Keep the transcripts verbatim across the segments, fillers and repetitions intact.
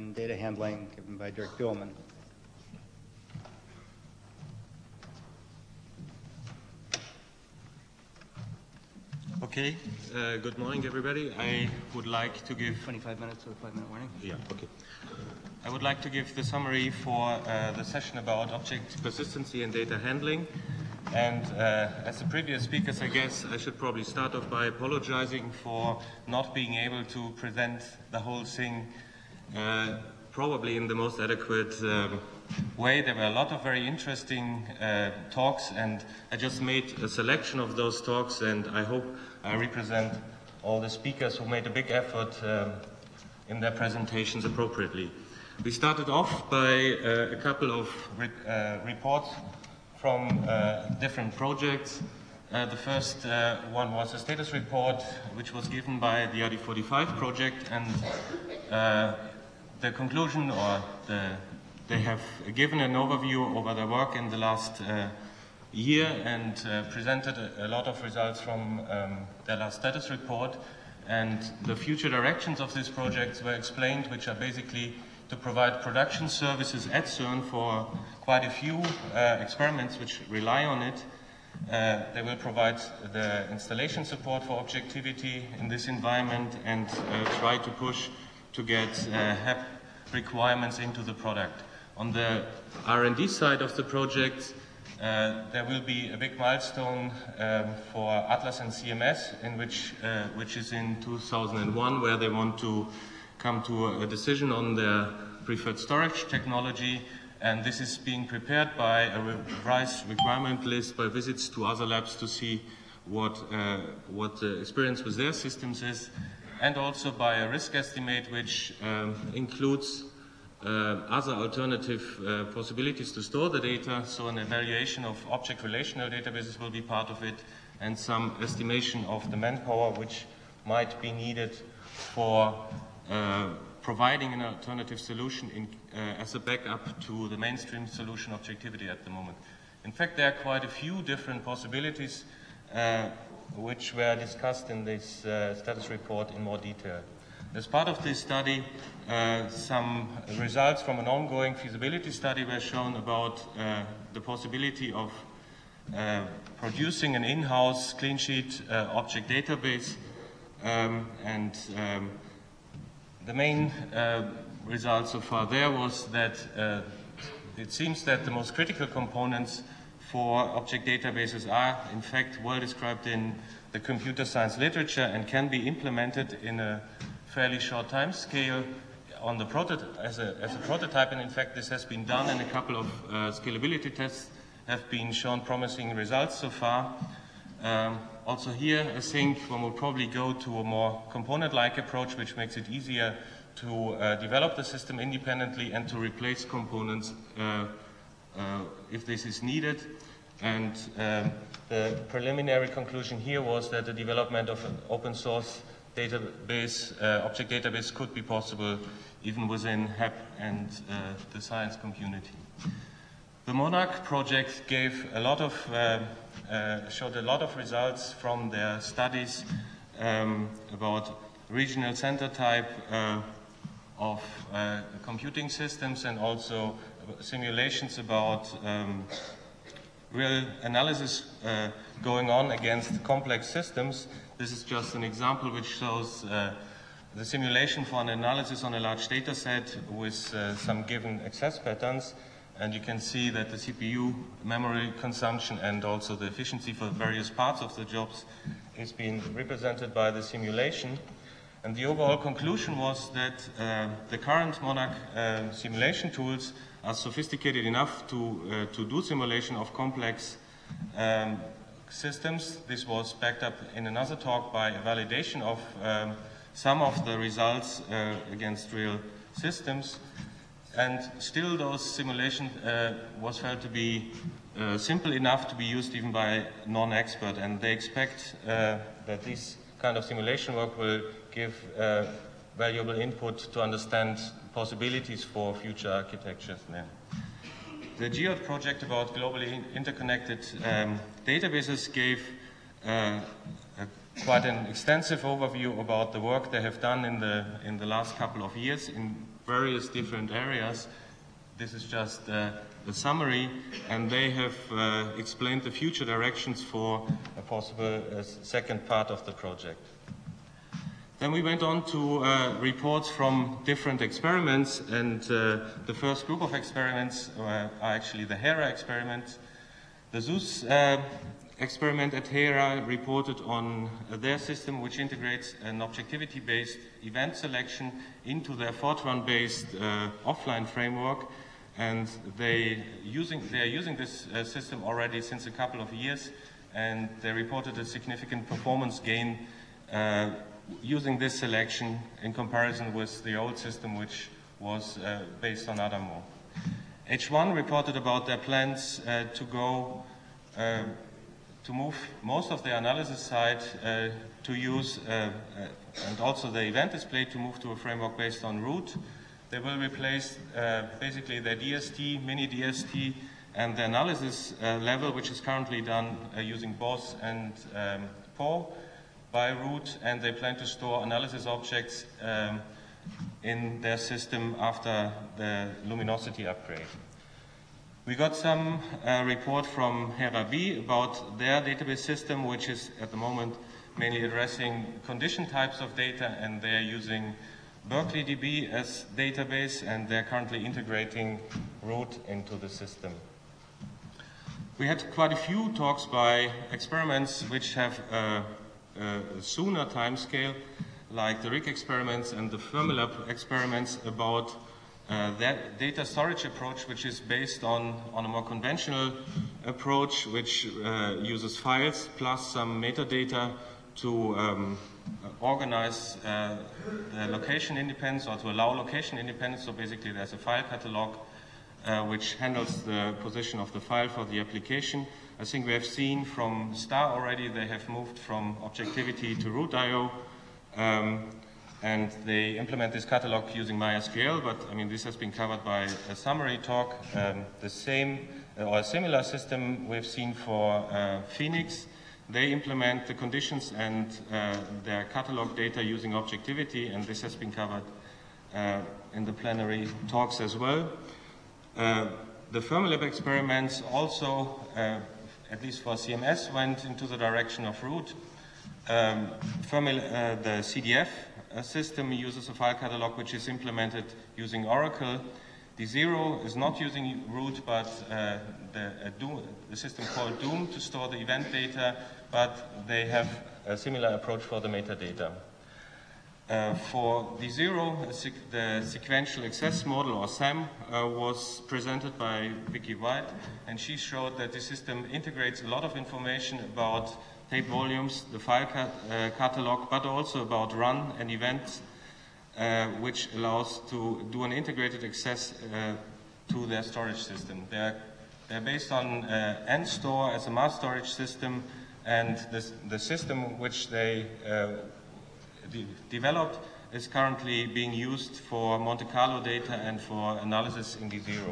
and data handling, given by Dirk Bihlmann. Okay, uh, good morning everybody. I would like to give... twenty-five minutes or a five minute warning? Yeah, okay. I would like to give the summary for uh, the session about object persistency and data handling. And uh, as the previous speakers, I guess I should probably start off by apologizing for not being able to present the whole thing uh, probably in the most adequate um, way. There were a lot of very interesting uh, talks, and I just made a selection of those talks, and I hope I represent all the speakers who made a big effort um, in their presentations appropriately. We started off by uh, a couple of re uh, reports from uh, different projects. Uh, the first uh, one was a status report which was given by the R D forty-five project, and uh, the conclusion, or the, they have given an overview over their work in the last uh, year and uh, presented a, a lot of results from um, their last status report. And the future directions of these projects were explained, which are basically to provide production services at CERN for quite a few uh, experiments which rely on it. Uh, they will provide the installation support for objectivity in this environment and uh, try to push to get uh, H E P requirements into the product. On the R and D side of the project, uh, there will be a big milestone um, for Atlas and C M S, in which, uh, which is in two thousand one, where they want to come to a decision on their preferred storage technology, and this is being prepared by a revised requirement list, by visits to other labs to see what, uh, what the experience with their systems is, and also by a risk estimate which um, includes uh, other alternative uh, possibilities to store the data. So an evaluation of object relational databases will be part of it, and some estimation of the manpower which might be needed for uh, providing an alternative solution in, uh, as a backup to the mainstream solution objectivity at the moment. In fact, there are quite a few different possibilities uh, which were discussed in this uh, status report in more detail. As part of this study, uh, some results from an ongoing feasibility study were shown about uh, the possibility of uh, producing an in-house clean sheet uh, object database, um, and um, the main uh, result so far there was that uh, it seems that the most critical components for object databases are in fact well described in the computer science literature and can be implemented in a fairly short time scale on the as, a, as a prototype, and in fact this has been done, and a couple of uh, scalability tests have been shown promising results so far. Um, also here I think one will probably go to a more component-like approach, which makes it easier to uh, develop the system independently and to replace components uh, uh, if this is needed. And um, the preliminary conclusion here was that the development of an open source database, uh, object database could be possible even within H E P and uh, the science community. The MONARCH project gave a lot of, uh, uh, showed a lot of results from their studies um, about regional center type uh, of uh, computing systems, and also simulations about um, real analysis uh, going on against complex systems. This is just an example which shows uh, the simulation for an analysis on a large data set with uh, some given access patterns. And you can see that the C P U memory consumption and also the efficiency for various parts of the jobs is being represented by the simulation. And the overall conclusion was that uh, the current MONARCH uh, simulation tools are sophisticated enough to, uh, to do simulation of complex um, systems. This was backed up in another talk by a validation of um, some of the results uh, against real systems. And still those simulation uh, was felt to be uh, simple enough to be used even by non-expert, and they expect uh, that this kind of simulation work will give uh, valuable input to understand possibilities for future architectures there. The GEOD project about globally interconnected um, databases gave uh, a, quite an extensive overview about the work they have done in the, in the last couple of years in various different areas. This is just uh, a summary, and they have uh, explained the future directions for a possible uh, second part of the project. Then we went on to uh, reports from different experiments, and uh, the first group of experiments uh, are actually the HERA experiments. The ZEUS uh, experiment at HERA reported on uh, their system, which integrates an objectivity-based event selection into their Fortran-based uh, offline framework, and they, using, they are using this uh, system already since a couple of years, and they reported a significant performance gain uh, using this selection in comparison with the old system, which was uh, based on Adamo. H one reported about their plans uh, to go uh, to move most of their analysis side uh, to use, uh, uh, and also the event display to move to a framework based on root. They will replace uh, basically their D S T, mini D S T, and the analysis uh, level, which is currently done uh, using B O S and um, P O W, by root, and they plan to store analysis objects um, in their system after the luminosity upgrade. We got some uh, report from HERA B about their database system, which is at the moment mainly addressing condition types of data, and they're using Berkeley D B as database, and they're currently integrating root into the system. We had quite a few talks by experiments which have uh, a sooner time scale, like the R I C experiments and the Fermilab experiments, about uh, that data storage approach, which is based on, on a more conventional approach, which uh, uses files plus some metadata to um, organize uh, the location independence, or to allow location independence. So basically there's a file catalog uh, which handles the position of the file for the application. I think we have seen from STAR already they have moved from objectivity to root I O, um, and they implement this catalog using MySQL, but I mean this has been covered by a summary talk. Um, the same uh, or a similar system we've seen for uh, Phoenix. They implement the conditions and uh, their catalog data using objectivity, and this has been covered uh, in the plenary talks as well. Uh, the Fermilab experiments also uh, at least for C M S, went into the direction of root. Um, Fermil, uh, the C D F uh, system uses a file catalog which is implemented using Oracle. D zero is not using root, but uh, the, uh, Doom, the system called Doom to store the event data, but they have a similar approach for the metadata. Uh, for D zero, the sequential access model, or S A M, uh, was presented by Vicky White, and she showed that the system integrates a lot of information about tape volumes, the file cat, uh, catalog, but also about run and events, uh, which allows to do an integrated access uh, to their storage system. They're, they're based on uh, NStore as a mass storage system, and this, the system which they uh, de developed is currently being used for Monte Carlo data and for analysis in D zero.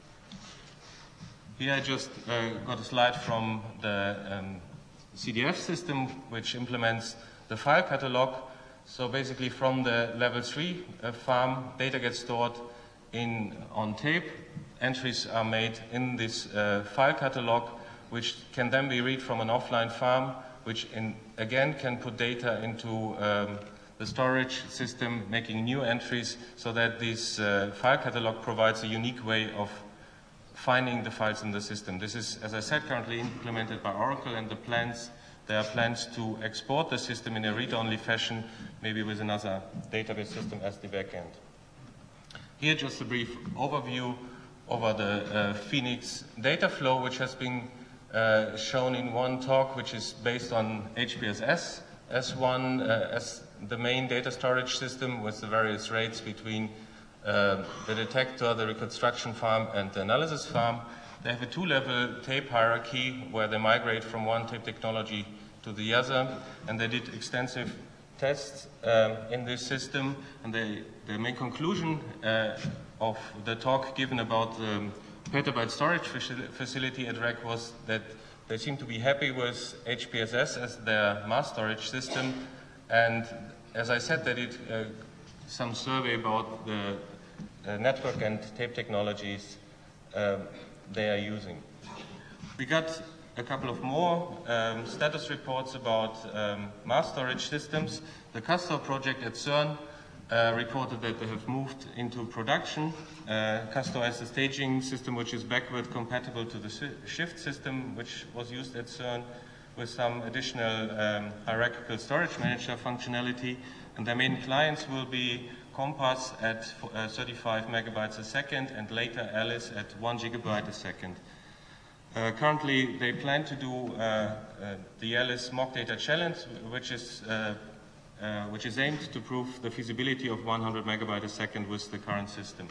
Here I just uh, got a slide from the um, C D F system, which implements the file catalog. So basically from the level three uh, farm, data gets stored in, on tape. Entries are made in this uh, file catalog, which can then be read from an offline farm, which in, again can put data into um, the storage system, making new entries, so that this uh, file catalog provides a unique way of finding the files in the system. This is, as I said, currently implemented by Oracle, and the plans, there are plans to export the system in a read-only fashion, maybe with another database system as the backend. Here just a brief overview over the uh, Phoenix data flow, which has been uh, shown in one talk, which is based on H P S S as one, uh, as the main data storage system with the various rates between uh, the detector, the reconstruction farm, and the analysis farm. They have a two-level tape hierarchy where they migrate from one tape technology to the other, and they did extensive tests um, in this system, and they, the main conclusion uh, of the talk given about the petabyte storage facility at R E C was that they seem to be happy with H P S S as their mass storage system, and as I said, they did uh, some survey about the uh, network and tape technologies uh, they are using. We got a couple of more um, status reports about um, mass storage systems. The Castor project at CERN uh, reported that they have moved into production. Uh, Castor has a staging system which is backward compatible to the shift system which was used at CERN, with some additional um, hierarchical storage manager functionality. And their main clients will be Compass at uh, thirty-five megabytes a second and later Alice at one gigabyte a second. Uh, currently, they plan to do uh, uh, the Alice Mock Data Challenge, which is, uh, uh, which is aimed to prove the feasibility of one hundred megabyte a second with the current system.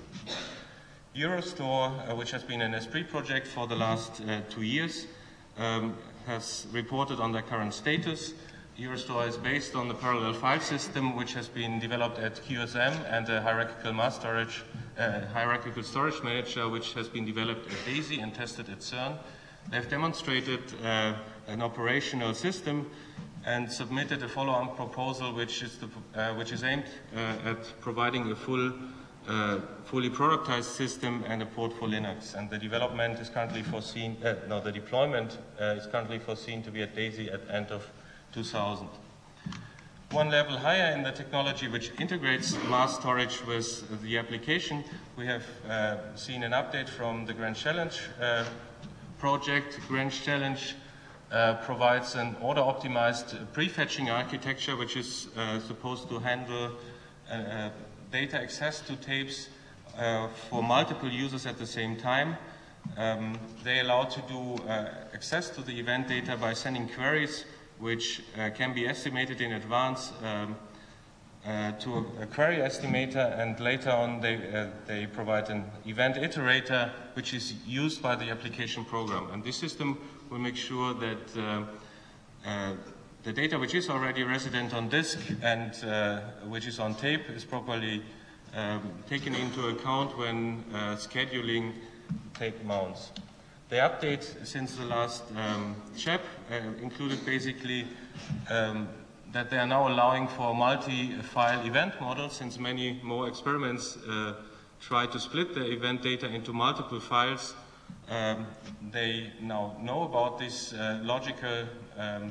Eurostore, uh, which has been an Esprit project for the last uh, two years, um, has reported on their current status. Eurostore is based on the parallel file system which has been developed at Q S M and a hierarchical mass storage, uh, hierarchical storage manager which has been developed at DAISY and tested at CERN. They have demonstrated uh, an operational system and submitted a follow-on proposal which is, the, uh, which is aimed uh, at providing a full, uh, fully productized system and a port for Linux. And the development is currently foreseen, uh, no, the deployment uh, is currently foreseen to be at DAISY at the end of two thousand. One level higher in the technology which integrates mass storage with the application, we have uh, seen an update from the Grand Challenge uh, project. Grand Challenge uh, provides an order-optimized prefetching architecture which is uh, supposed to handle uh, uh, data access to tapes uh, for multiple users at the same time. Um, they allow to do uh, access to the event data by sending queries which uh, can be estimated in advance um, uh, to a, a query estimator, and later on they, uh, they provide an event iterator which is used by the application program. And this system will make sure that uh, uh, the data which is already resident on disk and uh, which is on tape is properly um, taken into account when uh, scheduling tape mounts. The update since the last um, C H E P uh, included basically um, that they are now allowing for multi-file event models, since many more experiments uh, try to split the event data into multiple files. Um, they now know about this uh, logical um,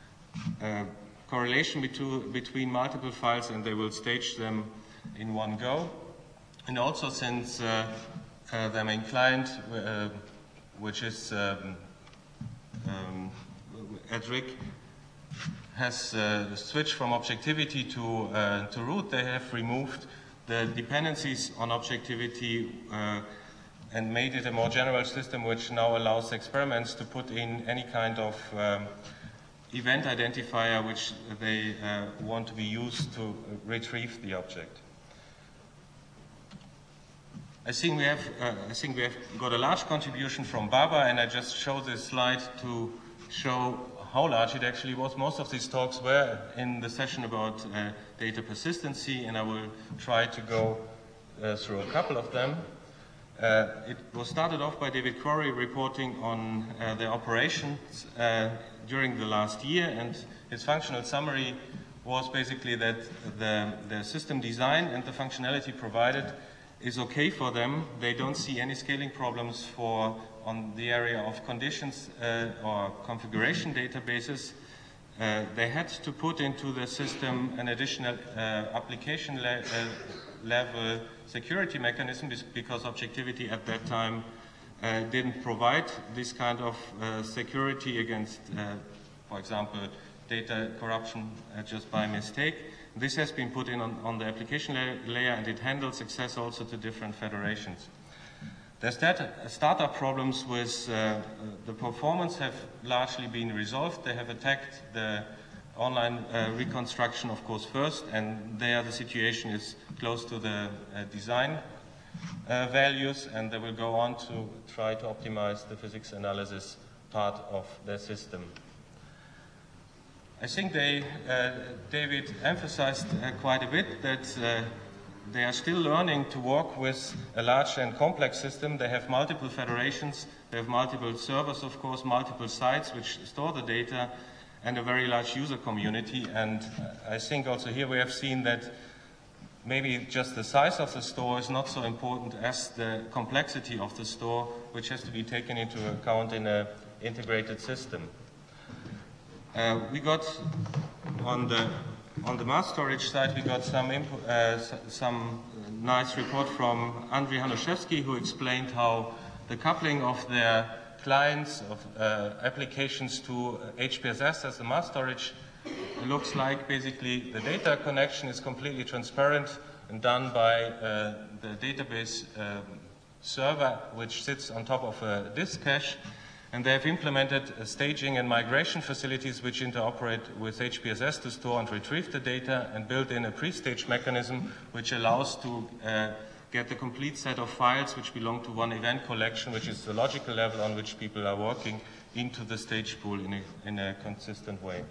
uh, correlation between, between multiple files, and they will stage them in one go. And also, since uh, uh, their main client uh, which is um, um, Edric, has uh, switched from objectivity to, uh, to root. They have removed the dependencies on objectivity uh, and made it a more general system which now allows experiments to put in any kind of um, event identifier which they uh, want to be used to retrieve the object. I think we have, uh, I think we have got a large contribution from Baba, and I just show this slide to show how large it actually was. Most of these talks were in the session about uh, data persistency, and I will try to go uh, through a couple of them. Uh, it was started off by David Quarry reporting on uh, the operations uh, during the last year, and his functional summary was basically that the, the system design and the functionality provided is okay for them. They don't see any scaling problems for on the area of conditions uh, or configuration databases. Uh, they had to put into the system an additional uh, application le uh, level security mechanism because objectivity at that time uh, didn't provide this kind of uh, security against, uh, for example, data corruption uh, just by mistake. This has been put in on, on the application la layer, and it handles access also to different federations. The start startup problems with uh, the performance have largely been resolved. They have attacked the online uh, reconstruction, of course, first, and there the situation is close to the uh, design uh, values, and they will go on to try to optimize the physics analysis part of their system. I think they, uh, David emphasized uh, quite a bit that uh, they are still learning to work with a large and complex system. They have multiple federations, they have multiple servers, of course, multiple sites which store the data, and a very large user community. And I think also here we have seen that maybe just the size of the store is not so important as the complexity of the store, which has to be taken into account in an integrated system. Uh, we got on the on the mass storage side, we got some input, uh, some nice report from Andriy Hanuszewski, who explained how the coupling of their clients of uh, applications to H P S S as a mass storage looks like. Basically, the data connection is completely transparent and done by uh, the database uh, server, which sits on top of a disk cache. And they have implemented uh, staging and migration facilities which interoperate with H P S S to store and retrieve the data, and built in a pre-stage mechanism which allows to uh, get the complete set of files which belong to one event collection, which is the logical level on which people are working, into the stage pool in a, in a consistent way.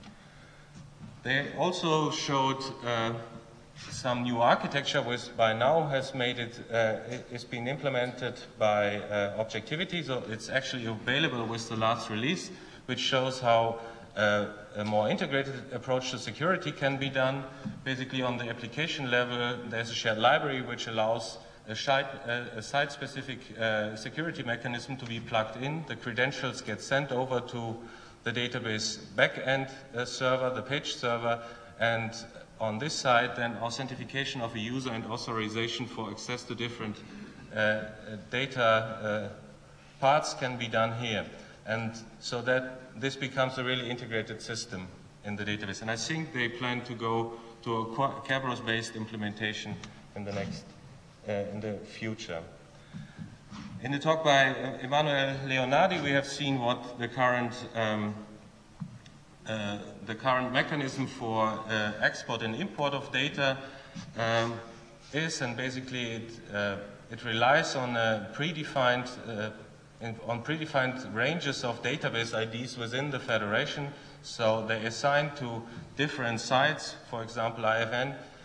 They also showed uh, some new architecture which by now has made it, uh, it's been implemented by uh, Objectivity, so it's actually available with the last release, which shows how uh, a more integrated approach to security can be done. Basically on the application level, there's a shared library which allows a site-specific uh, security mechanism to be plugged in. The credentials get sent over to the database backend uh, server, the page server, and on this side, then authentication of a user and authorization for access to different uh, data uh, parts can be done here. And so that this becomes a really integrated system in the database. And I think they plan to go to a Kerberos-based implementation in the next, uh, in the future. In the talk by uh, Emanuele Leonardi, we have seen what the current um, Uh, the current mechanism for uh, export and import of data um, is, and basically it, uh, it relies on uh, predefined uh, in, on predefined ranges of database I Ds within the federation. So they assign to different sites, for example I F N,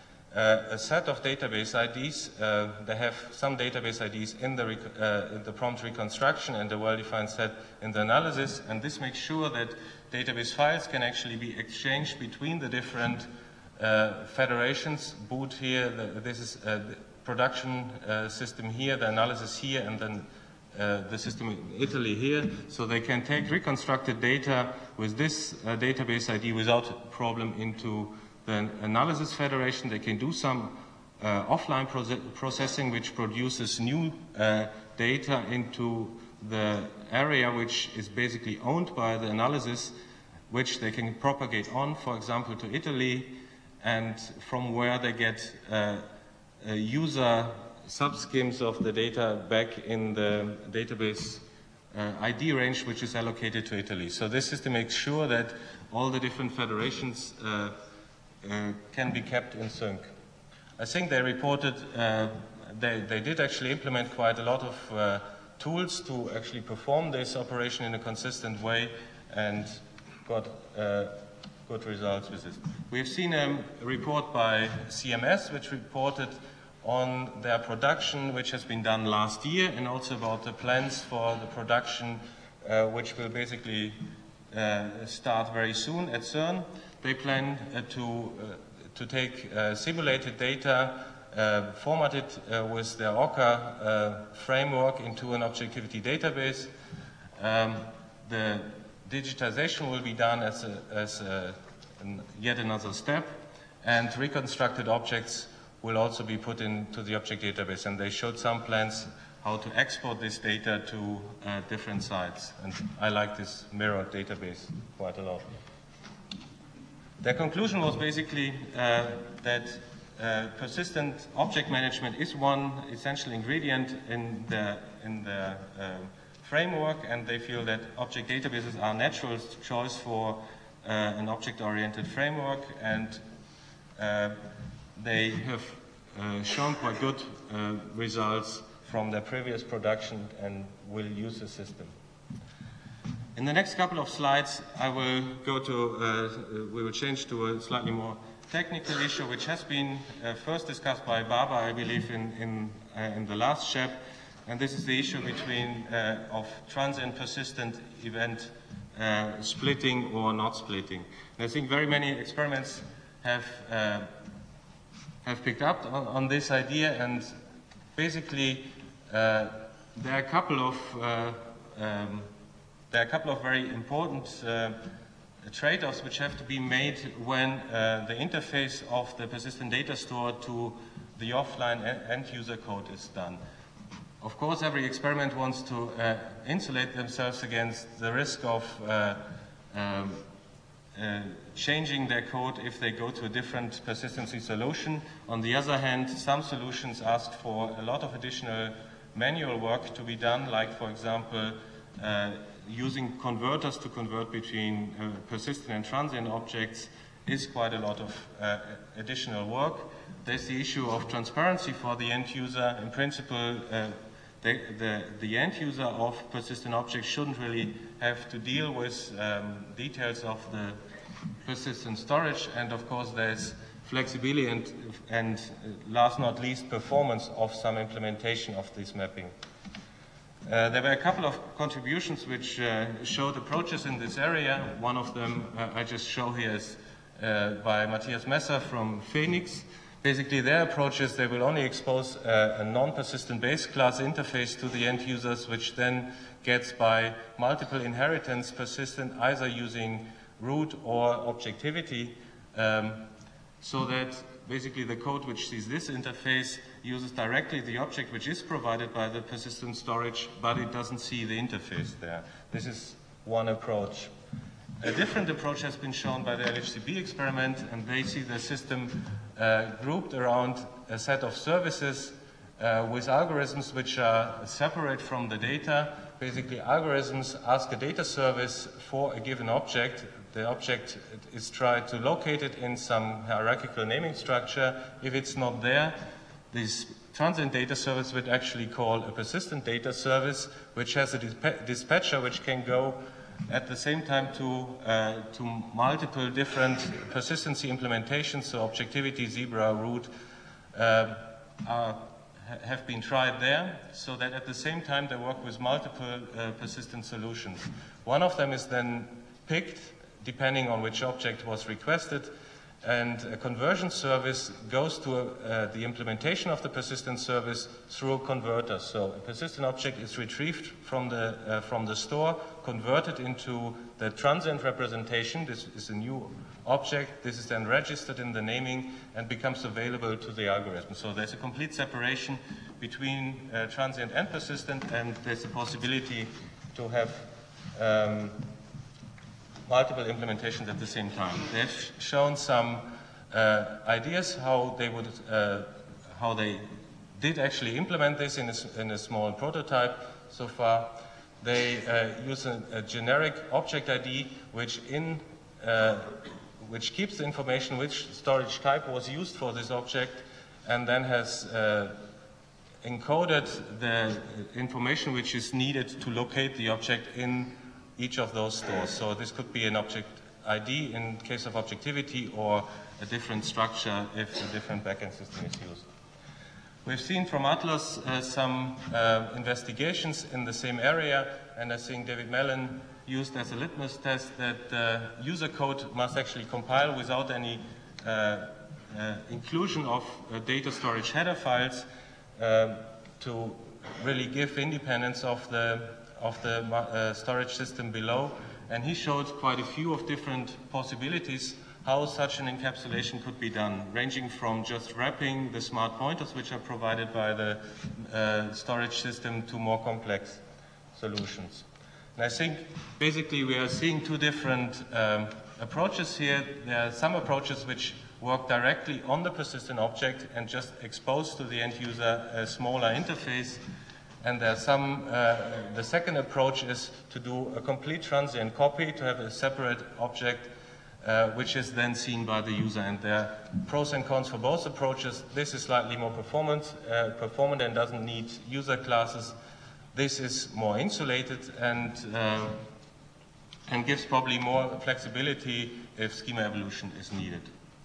uh, a set of database I Ds. Uh, they have some database I Ds in the, uh, in the prompt reconstruction and a well-defined set in the analysis, and this makes sure that database files can actually be exchanged between the different uh, federations. Boot here, the, this is uh, the production uh, system here, the analysis here, and then uh, the system in Italy here. So they can take reconstructed data with this uh, database I D without problem into the analysis federation. They can do some uh, offline proce processing which produces new uh, data into the area which is basically owned by the analysis, which they can propagate on, for example, to Italy, and from where they get uh, uh, user subschemes of the data back in the database uh, I D range, which is allocated to Italy. So this system makes sure that all the different federations uh, uh, can be kept in sync. I think they reported, uh, they, they did actually implement quite a lot of uh, tools to actually perform this operation in a consistent way, and got uh, good results with this. We've seen a report by C M S which reported on their production which has been done last year, and also about the plans for the production uh, which will basically uh, start very soon at CERN. They plan uh, to, uh, to take uh, simulated data Uh, formatted uh, with their Orca uh, framework into an Objectivity database. Um, the digitization will be done as, a, as a, an yet another step, and reconstructed objects will also be put into the object database, and they showed some plans how to export this data to uh, different sites, and I like this mirrored database quite a lot. Their conclusion was basically uh, that Uh, persistent object management is one essential ingredient in the, in the uh, framework, and they feel that object databases are a natural choice for uh, an object-oriented framework, and uh, they have uh, shown quite good uh, results from their previous production and will use the system. In the next couple of slides, I will go to, uh, we will change to a slightly more technical issue, which has been uh, first discussed by Barbara, I believe, in, in, uh, in the last C H E P, and this is the issue between uh, of transient persistent event uh, splitting or not splitting. And I think very many experiments have uh, have picked up on, on this idea, and basically uh, there are a couple of uh, um, there are a couple of very important uh, trade-offs which have to be made when uh, the interface of the persistent data store to the offline end-user code is done. Of course, every experiment wants to uh, insulate themselves against the risk of uh, um, uh, changing their code if they go to a different persistency solution. On the other hand, some solutions ask for a lot of additional manual work to be done, like, for example, uh, using converters to convert between uh, persistent and transient objects is quite a lot of uh, additional work. There's the issue of transparency for the end user. In principle, uh, the, the, the end user of persistent objects shouldn't really have to deal with um, details of the persistent storage, and of course there's flexibility and, and uh, last not least performance of some implementation of this mapping. Uh, there were a couple of contributions which uh, showed approaches in this area. One of them uh, I just show here is uh, by Matthias Messer from Phoenix. Basically their approach is they will only expose uh, a non-persistent base class interface to the end users, which then gets by multiple inheritance persistent either using root or objectivity, um, so that basically the code which sees this interface uses directly the object which is provided by the persistent storage, but it doesn't see the interface there. This is one approach. A different approach has been shown by the L H C B experiment, and they see the system uh, grouped around a set of services uh, with algorithms which are separate from the data. Basically, algorithms ask a data service for a given object. The object is tried to locate it in some hierarchical naming structure. If it's not there, this transient data service would actually call a persistent data service, which has a dispatcher which can go at the same time to, uh, to multiple different persistency implementations. So objectivity, zebra, root uh, are, have been tried there, so that at the same time they work with multiple uh, persistent solutions. One of them is then picked depending on which object was requested, and a conversion service goes to uh, the implementation of the persistent service through a converter. So a persistent object is retrieved from the, uh, from the store, converted into the transient representation. This is a new object. This is then registered in the naming and becomes available to the algorithm. So there's a complete separation between uh, transient and persistent, and there's a possibility to have um, multiple implementations at the same time. They've shown some uh, ideas how they would, uh, how they did actually implement this in a, in a small prototype so far. They uh, use a, a generic object I D which in uh, which keeps the information which storage type was used for this object, and then has uh, encoded the information which is needed to locate the object in each of those stores. So this could be an object I D in case of objectivity, or a different structure if a different backend system is used. We've seen from Atlas uh, some uh, investigations in the same area, and I think David Mellon used as a litmus test that uh, user code must actually compile without any uh, uh, inclusion of uh, data storage header files uh, to really give independence of the of the uh, storage system below, and he showed quite a few of different possibilities how such an encapsulation could be done, ranging from just wrapping the smart pointers which are provided by the uh, storage system to more complex solutions. And I think basically we are seeing two different um, approaches here. There are some approaches which work directly on the persistent object and just expose to the end user a smaller interface. And there's some, uh, the second approach is to do a complete transient copy, to have a separate object uh, which is then seen by the user. And there are pros and cons for both approaches. This is slightly more performance, uh, performant and doesn't need user classes. This is more insulated and, uh, and gives probably more flexibility if schema evolution is needed.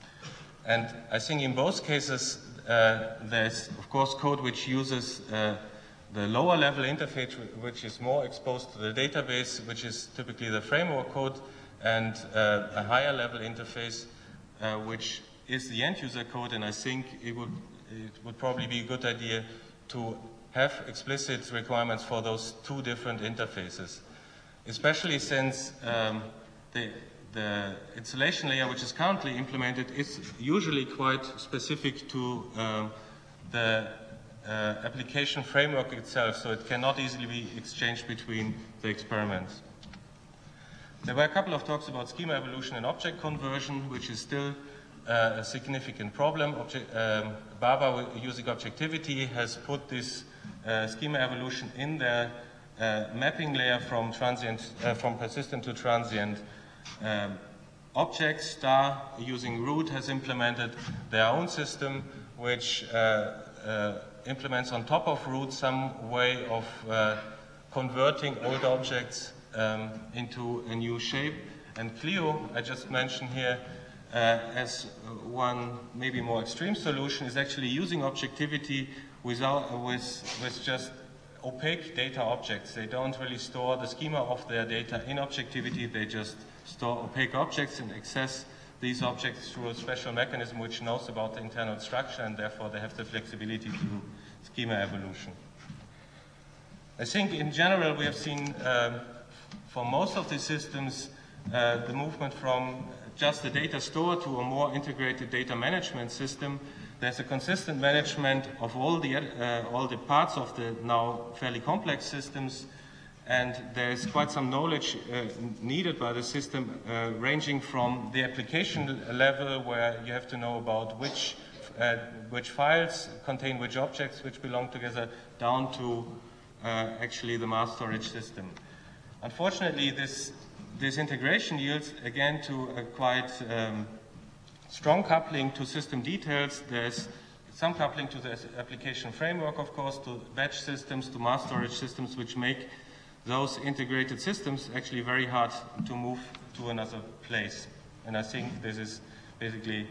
And I think in both cases, uh, there's of course code which uses uh, the lower level interface, which is more exposed to the database, which is typically the framework code, and uh, a higher level interface, uh, which is the end user code, and I think it would, it would probably be a good idea to have explicit requirements for those two different interfaces, especially since um, the, the installation layer which is currently implemented is usually quite specific to um, the uh, application framework itself, so it cannot easily be exchanged between the experiments. There were a couple of talks about schema evolution and object conversion, which is still uh, a significant problem. Object, um, Baba, using objectivity, has put this uh, schema evolution in their uh, mapping layer from transient, uh, from persistent to transient um, objects. Star, using root, has implemented their own system, which uh, uh, implements on top of root some way of uh, converting old objects um, into a new shape. And Clio, I just mentioned here, uh, as one maybe more extreme solution, is actually using objectivity without, with, with just opaque data objects. They don't really store the schema of their data in objectivity, they just store opaque objects and access these objects through a special mechanism which knows about the internal structure, and therefore they have the flexibility to do schema evolution. I think in general we have seen um, for most of the systems uh, the movement from just the data store to a more integrated data management system. There's a consistent management of all the, uh, all the parts of the now fairly complex systems, and there's quite some knowledge uh, needed by the system, uh, ranging from the application level, where you have to know about which, uh, which files contain which objects, which belong together, down to uh, actually the mass storage system. Unfortunately, this, this integration yields, again, to a quite um, strong coupling to system details. There's some coupling to the application framework, of course, to batch systems, to mass storage systems, which make those integrated systems actually very hard to move to another place. And I think this is basically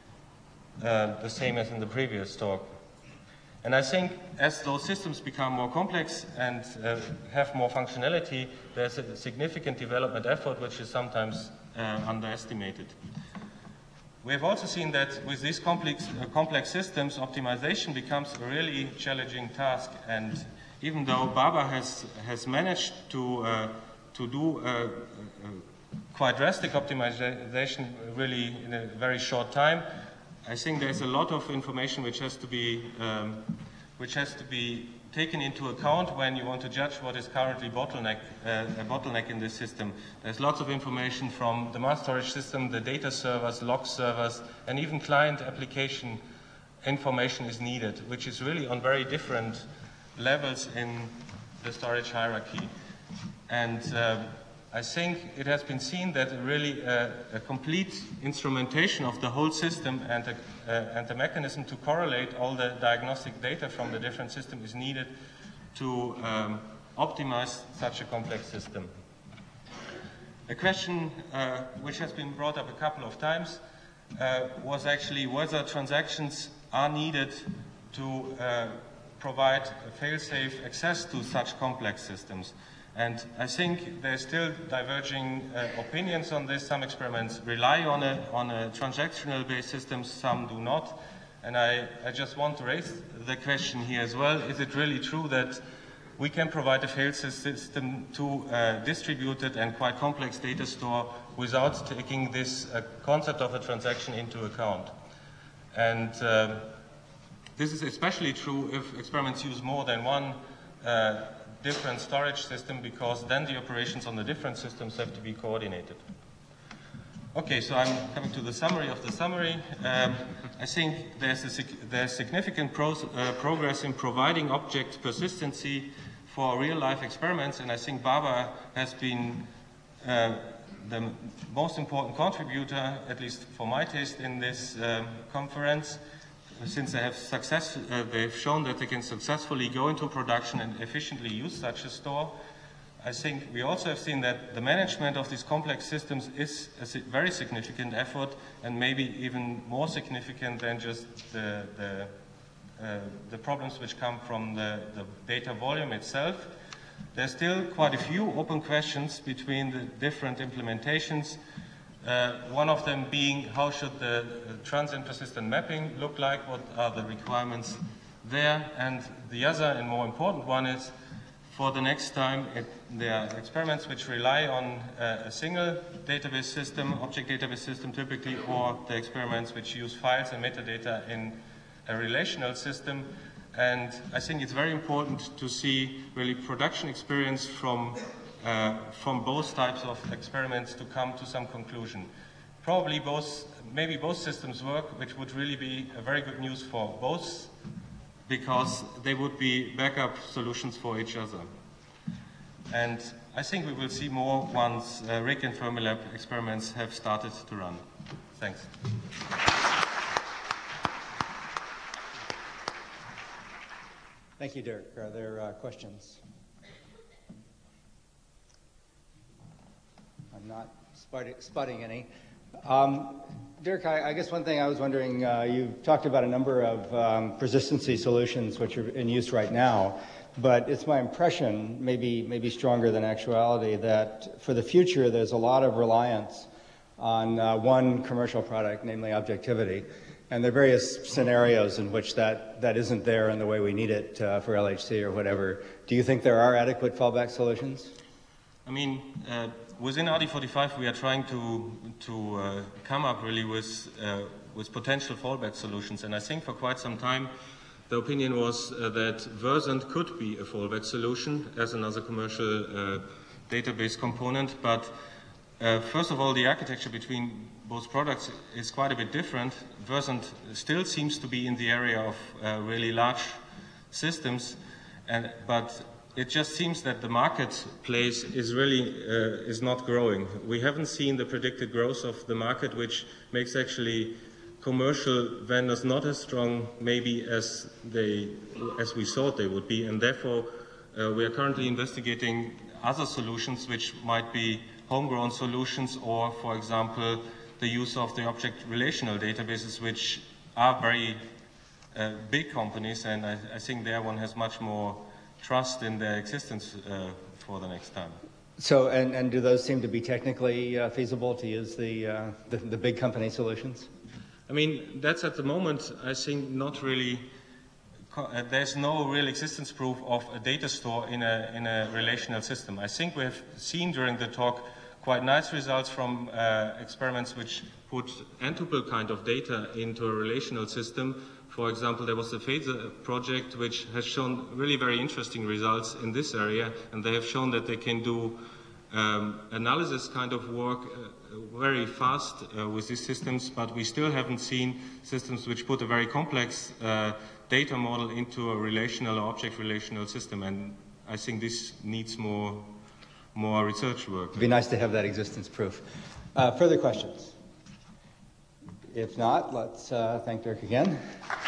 uh, the same as in the previous talk. And I think as those systems become more complex and uh, have more functionality, there's a significant development effort which is sometimes uh, underestimated. We have also seen that with these complex, uh, complex systems, optimization becomes a really challenging task. And even though Baba has, has managed to, uh, to do uh, uh, quite drastic optimization really in a very short time, I think there's a lot of information which has to be, um, which has to be taken into account when you want to judge what is currently bottleneck, uh, a bottleneck in this system. There's lots of information from the mass storage system, the data servers, log servers, and even client application information is needed, which is really on very different levels in the storage hierarchy. And uh, I think it has been seen that really uh, a complete instrumentation of the whole system and the, uh, and the mechanism to correlate all the diagnostic data from the different systems is needed to um, optimize such a complex system. A question uh, which has been brought up a couple of times uh, was actually whether transactions are needed to uh, provide fail-safe access to such complex systems. And I think there's still diverging uh, opinions on this. Some experiments rely on a, on a transactional-based system, some do not. And I, I just want to raise the question here as well. Is it really true that we can provide a fail-safe system to a distributed and quite complex data store without taking this uh, concept of a transaction into account? And uh, this is especially true if experiments use more than one uh, different storage system, because then the operations on the different systems have to be coordinated. Okay, so I'm coming to the summary of the summary. Um, I think there's, a, there's significant pros, uh, progress in providing object persistency for real-life experiments, and I think Baba has been uh, the most important contributor, at least for my taste, in this um, conference, since they have success, uh, they've shown that they can successfully go into production and efficiently use such a store. I think we also have seen that the management of these complex systems is a very significant effort, and maybe even more significant than just the, the, uh, the problems which come from the, the data volume itself. There's still quite a few open questions between the different implementations. Uh, one of them being how should the uh, transient persistent mapping look like, what are the requirements there, and the other and more important one is for the next time it, there are experiments which rely on uh, a single database system, object database system typically, or the experiments which use files and metadata in a relational system. And I think it's very important to see really production experience from Uh, from both types of experiments to come to some conclusion. Probably both, maybe both systems work, which would really be a very good news for both, because they would be backup solutions for each other. And I think we will see more once uh, RIC and Fermilab experiments have started to run. Thanks. Thank you, Dirk. Are there uh, questions? I'm not spotting, spotting any. Um, Dirk, I, I guess one thing I was wondering, uh, you've talked about a number of um, persistency solutions which are in use right now, but it's my impression, maybe, maybe stronger than actuality, that for the future there's a lot of reliance on uh, one commercial product, namely objectivity. And there are various scenarios in which that, that isn't there in the way we need it uh, for L H C or whatever. Do you think there are adequate fallback solutions? I mean, uh, within R D forty-five, we are trying to to uh, come up really with uh, with potential fallback solutions, and I think for quite some time, the opinion was uh, that Versant could be a fallback solution as another commercial uh, database component. But uh, first of all, the architecture between both products is quite a bit different. Versant still seems to be in the area of uh, really large systems, and but it just seems that the marketplace is really uh, is not growing. We haven't seen the predicted growth of the market, which makes actually commercial vendors not as strong maybe as they as we thought they would be, and therefore uh, we are currently investigating other solutions which might be homegrown solutions, or for example the use of the object relational databases, which are very uh, big companies, and I, I think there one has much more trust in their existence uh, for the next time. So, and, and do those seem to be technically uh, feasible to use the, uh, the, the big company solutions? I mean, that's at the moment, I think, not really, uh, there's no real existence proof of a data store in a, in a relational system. I think we have seen during the talk quite nice results from uh, experiments which put n-tuple kind of data into a relational system. For example, there was the Phaser project which has shown really very interesting results in this area, and they have shown that they can do um, analysis kind of work uh, very fast uh, with these systems, but we still haven't seen systems which put a very complex uh, data model into a relational or object relational system, and I think this needs more, more research work. It'd be nice to have that existence proof. Uh, further questions? If not, let's uh, thank Dirk again.